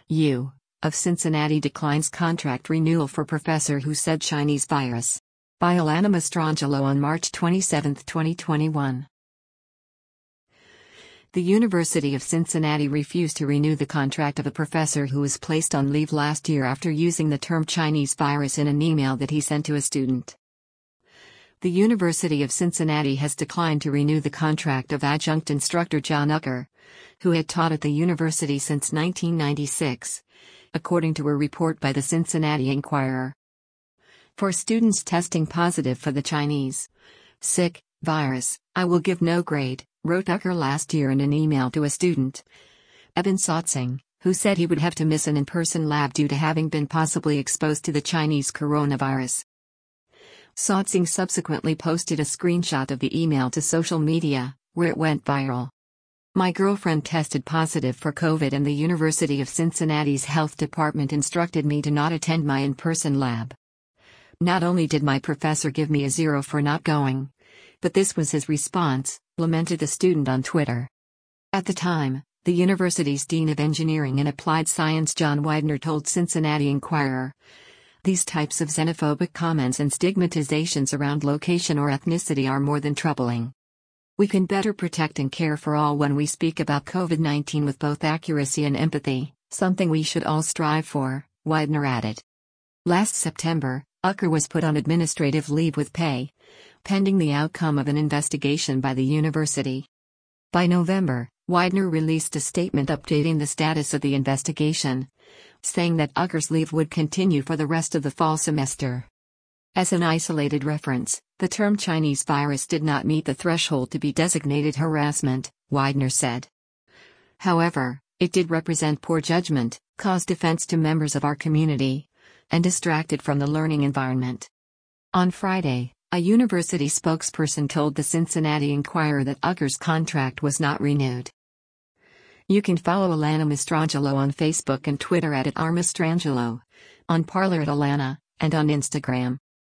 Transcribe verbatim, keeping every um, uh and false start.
U of Cincinnati declines contract renewal for professor who said Chinese virus. By Alana Mastrangelo on March twenty-seventh, twenty twenty-one. The University of Cincinnati refused to renew the contract of a professor who was placed on leave last year after using the term Chinese virus in an email that he sent to a student. The University of Cincinnati has declined to renew the contract of adjunct instructor John Ucker, who had taught at the university since nineteen ninety-six, according to a report by the Cincinnati Enquirer. For students testing positive for the Chinese sick virus, I will give no grade, wrote Ucker last year in an email to a student, Evan Sotzing, who said he would have to miss an in-person lab due to having been possibly exposed to the Chinese coronavirus. Sotzing subsequently posted a screenshot of the email to social media, where it went viral. My girlfriend tested positive for COVID and the University of Cincinnati's health department instructed me to not attend my in-person lab. Not only did my professor give me a zero for not going, but this was his response, lamented the student on Twitter. At the time, the university's Dean of Engineering and Applied Science John Widener told Cincinnati Enquirer, "These types of xenophobic comments and stigmatizations around location or ethnicity are more than troubling. We can better protect and care for all when we speak about COVID nineteen with both accuracy and empathy, something we should all strive for," Widener added. Last September, Ucker was put on administrative leave with pay, pending the outcome of an investigation by the university. By November, Widener released a statement updating the status of the investigation, saying that Ucker's leave would continue for the rest of the fall semester. As an isolated reference, the term Chinese virus did not meet the threshold to be designated harassment, Widener said. However, it did represent poor judgment, caused offense to members of our community, and distracted from the learning environment. On Friday, a university spokesperson told the Cincinnati Enquirer that Ucker's contract was not renewed. You can follow Alana Mastrangelo on Facebook and Twitter at, at r mastrangelo, on Parler at Alana, and on Instagram.